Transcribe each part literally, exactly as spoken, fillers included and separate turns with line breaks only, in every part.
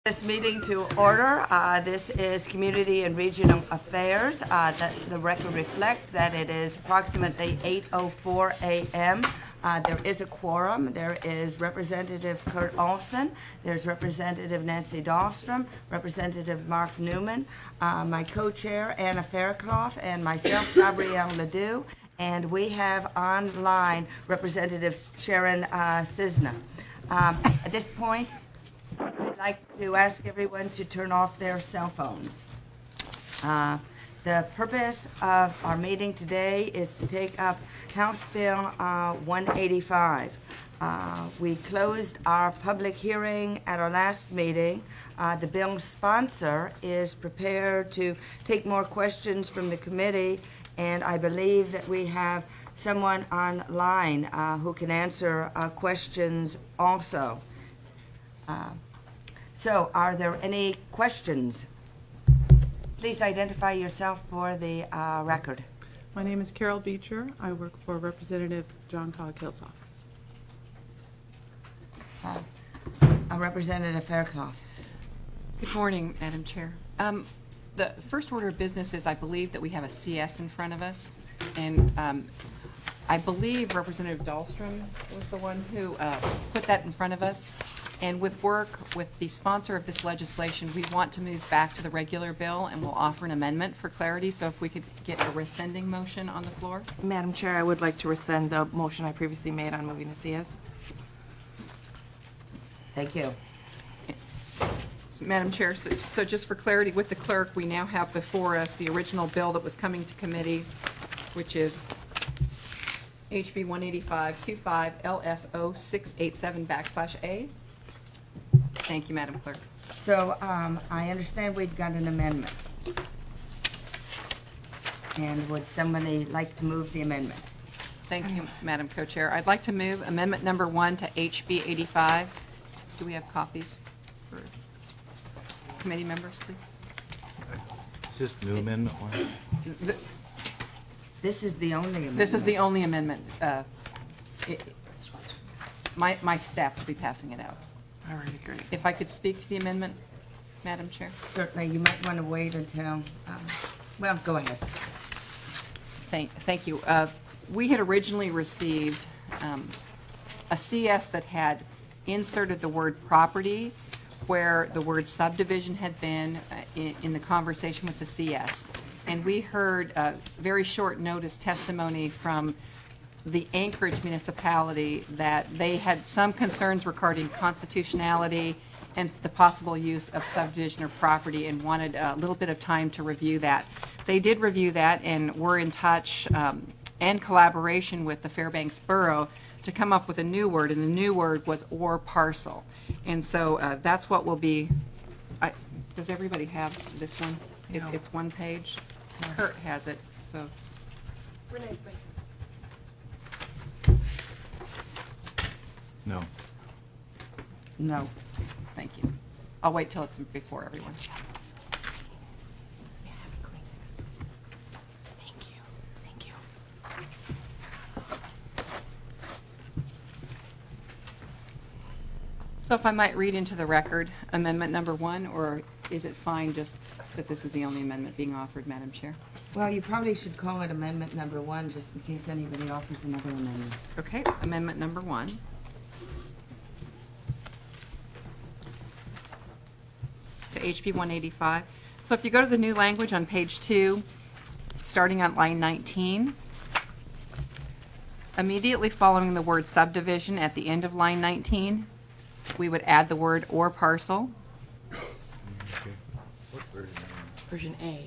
This meeting to order. Uh, this is Community and Regional Affairs. Uh, the, the record reflects that it is approximately eight oh four a m Uh, there is a quorum. There is Representative Kurt Olson. There's Representative Nancy Dahlstrom, Representative Mark Newman, uh, my co-chair Anna Fairclough, and myself, Gabrielle Ledoux. And we have online Representative Sharon uh, Cisna. Um, at this point, I'd like to ask everyone to turn off their cell phones. Uh, the purpose of our meeting today is to take up House Bill uh, one eighty-five. Uh, we closed our public hearing at our last meeting. Uh, the bill's sponsor is prepared to take more questions from the committee, and I believe that we have someone online uh, who can answer uh, questions also. Uh, so, are there any questions? Please identify yourself for the uh, record.
My name is Carol Beecher. I work for Representative John Coghill's office.
Uh, Representative Fairclough.
Good morning, Madam Chair. Um, the first order of business is I believe that we have a C S in front of us, and um, I believe Representative Dahlstrom was the one who uh, put that in front of us. And with work with the sponsor of this legislation, we want to move back to the regular bill, and we'll offer an amendment for clarity. So if we could get a rescinding motion on the floor.
Madam Chair, I would like to rescind the motion I previously made on moving the C S.
Thank you.
So, Madam Chair, so, so just for clarity with the clerk, we now have before us the original bill that was coming to committee, which is H B one eighty-five twenty-five L S O six eighty-seven backslash A. Thank you, Madam Clerk.
So um, I understand we've got an amendment. And would somebody like to move the amendment?
Thank you, Madam Co-Chair. I'd like to move amendment number one to H B eighty-five. Do we have copies for committee members, please?
Is this Newman or?
The,
This is the only amendment.
this is the only amendment. Uh, it, my, my staff will be passing it out.
All right, great.
If I could speak to the amendment, Madam Chair.
Certainly, you might want to wait until, um, well, go ahead.
Thank, thank you. Uh, we had originally received um, a C S that had inserted the word property where the word subdivision had been uh, in, in the conversation with the C S. And we heard uh, very short notice testimony from the Anchorage municipality that they had some concerns regarding constitutionality and the possible use of subdivision or property and wanted a little bit of time to review that. They did review that and were in touch um, and collaboration with the Fairbanks Borough to come up with a new word, and the new word was or parcel. And so uh, that's what will be, I, does everybody have this one? It,
No.
it's one page. Kurt has it, so.
No.
No.
Thank you. I'll wait till it's before everyone.
Thank you. Thank you.
So if I might read into the record amendment number one, or is it fine just that this is the only amendment being offered, Madam Chair?
Well, you probably should call it amendment number one, just in case anybody offers another amendment.
Okay, amendment number one. To H B one eighty-five. So if you go to the new language on page two, starting on line nineteen, immediately following the word subdivision at the end of line nineteen, we would add the word or parcel.
Okay. What version?
Version A.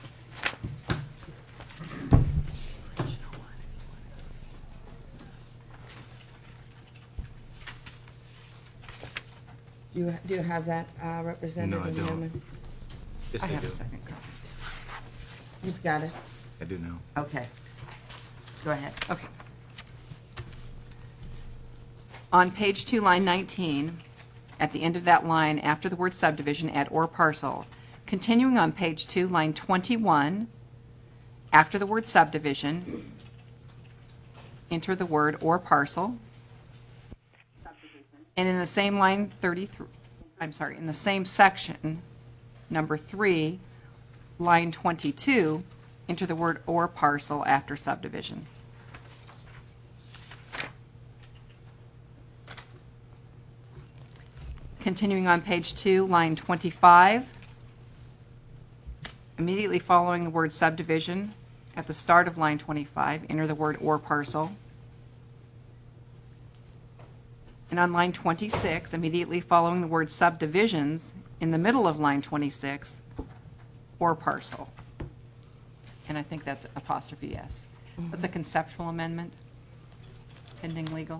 Do you, do you have that, uh, Representative
No, I don't.
Newman?
Yes,
I have
do.
a second copy.
You've got it?
I do now.
Okay. Go ahead.
Okay. On page two, line nineteen, at the end of that line, after the word subdivision, add or parcel. Continuing on page two, line twenty-one, after the word subdivision, enter the word or parcel. And in the same line thirty-three, I'm sorry, in the same section, number three, line twenty-two, enter the word "or parcel" after subdivision. Continuing on page two, line twenty-five, immediately following the word subdivision, at the start of line twenty-five, enter the word "or parcel." And on line twenty-six, immediately following the word subdivisions, in the middle of line twenty-six, "or parcel." And I think that's apostrophe S. That's a conceptual amendment, pending legal.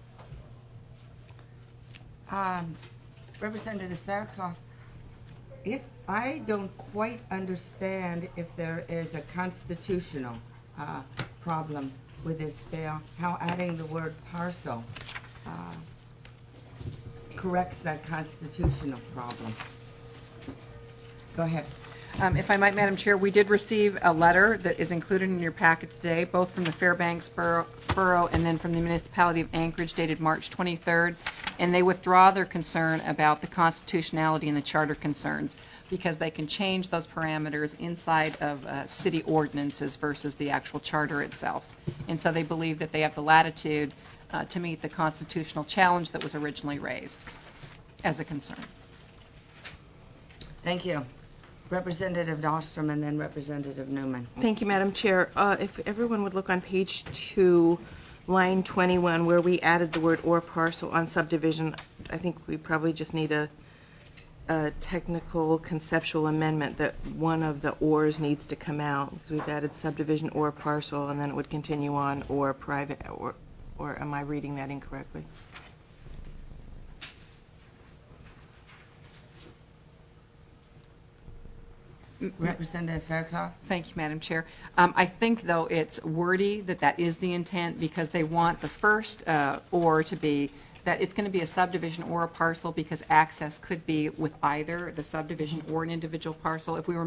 Um, Representative Fairclough, if, I don't quite understand if there is a constitutional uh, problem with this bill, how adding the word parcel uh, corrects that constitutional problem. Go ahead.
Um, If I might, Madam Chair, we did receive a letter that is included in your packet today, both from the Fairbanks Borough Borough and then from the Municipality of Anchorage, dated March twenty-third, and they withdraw their concern about the constitutionality and the charter concerns because they can change those parameters inside of uh, city ordinances versus the actual charter itself. And so they believe that they have the latitude uh, to meet the constitutional challenge that was originally raised as a concern.
Thank you. Representative Dahlstrom and then Representative Newman.
Thank you, Madam Chair. Uh, If everyone would look on page two, line twenty-one, where we added the word "or parcel" on subdivision, I think we probably just need a, a technical conceptual amendment that one of the "ors" needs to come out, because we've added subdivision "or parcel," and then it would continue on "or private," or, or am I reading that incorrectly?
Representative Fairclough?
Thank you, Madam Chair. Um, I think, though, it's wordy that that is the intent because they want the first uh, "or" to be that it's going to be a subdivision or a parcel because access could be with either the subdivision or an individual parcel. If we were